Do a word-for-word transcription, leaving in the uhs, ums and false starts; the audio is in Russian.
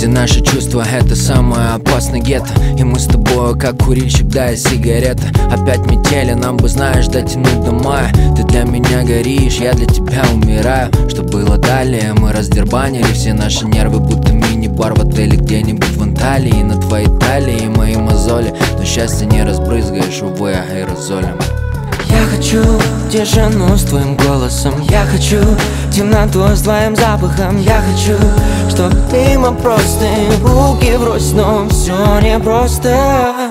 Все наши чувства — это самое опасное гетто. И мы с тобой как курильщик, да и сигарета. Опять метели, нам бы, знаешь, дотянуть до мая. Ты для меня горишь, я для тебя умираю. Что было далее, мы раздербанили все наши нервы, будто мини-бар в отеле где-нибудь в Анталии. На твоей талии мои мозоли, но счастье не разбрызгаешь, увы, аэрозолем. Я хочу тишину с твоим голосом, я хочу темноту с твоим запахом. Я хочу, чтоб ты мой простые руки врозь, но все непросто.